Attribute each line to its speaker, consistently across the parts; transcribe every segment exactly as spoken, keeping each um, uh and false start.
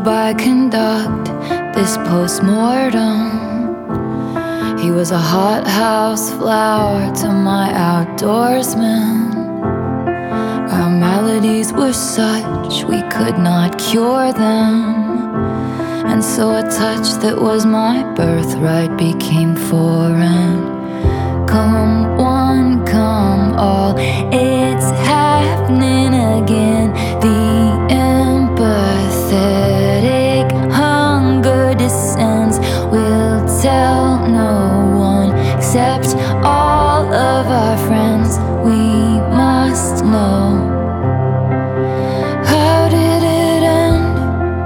Speaker 1: I conduct this post-mortem. He was a hothouse flower to my outdoorsman. Our maladies were such we could not cure them, and so a touch that was my birthright became foreign. Come one, come all, it's happening again. The empathetic hunger descends. We'll tell no one except all of our friends. We must know. How did it end?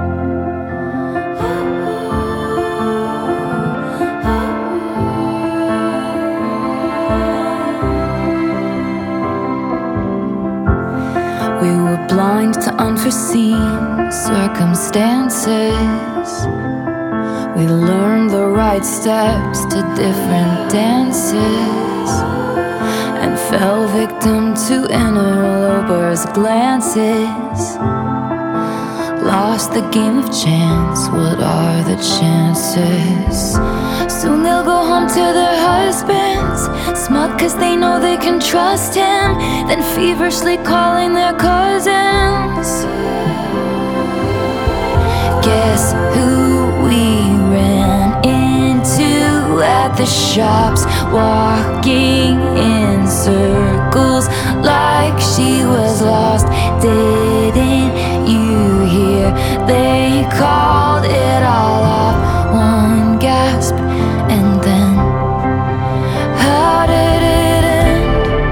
Speaker 1: We were blind to unforeseen circumstances. We learned the right steps to different dances, and fell victim to interlopers' glances. Lost the game of chance, what are the chances? Soon they'll go home to their husbands, smug cause they know they can trust him, then feverishly calling their cousins. Guess who we ran into at the shops, walking in circles like she was lost. Didn't you hear? They called it all off. One gasp and then, how did it end?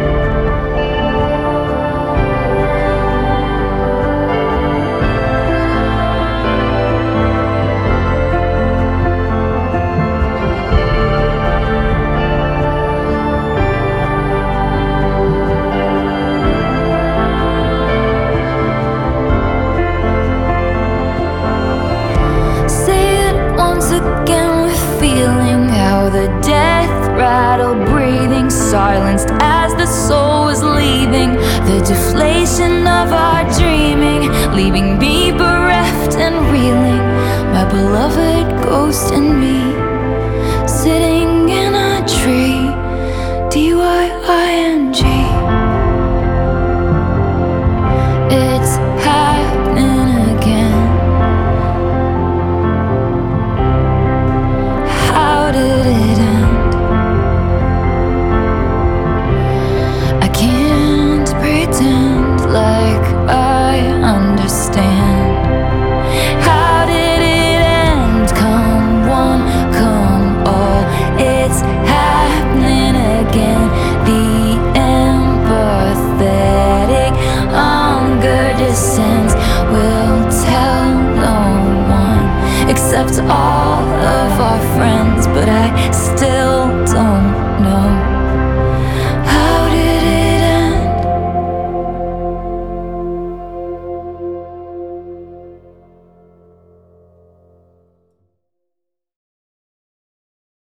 Speaker 1: Again with feeling how the death rattle breathing silenced as the soul was leaving. The deflation of our dreaming, leaving me bereft and reeling. My beloved ghost and me.